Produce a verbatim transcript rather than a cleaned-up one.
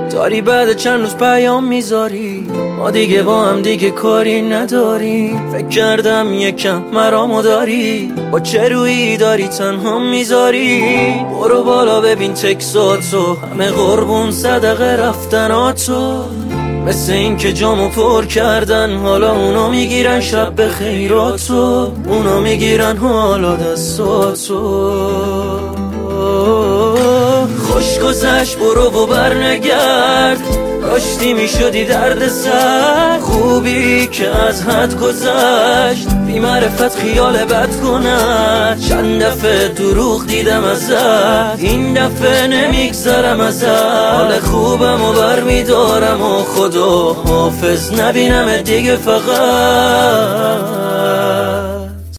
داری بعد چند روز پیام میذاری ما دیگه با هم دیگه کاری نداریم. فکر کردم یکم مرامو داری، با چه رویی داری تنها میذاری؟ برو بالا ببین تکساتو، همه قربون صدقه رفتناتو. مثل این که جامو پر کردن حالا اونا میگیرن شب به خیراتو، اونا میگیرن حالا دستاتو. خوش گذشت برو و برنگرد، کاشتی میشدی درد سر. خوبی که از حد گذشت، بی معرفت خیال بد کند. چند دفعه دروغ دیدم ازت، این دفعه نمیگذرم ازت. حال خوبم و برمیدارم و خدا حافظ نبینم دیگه فقط.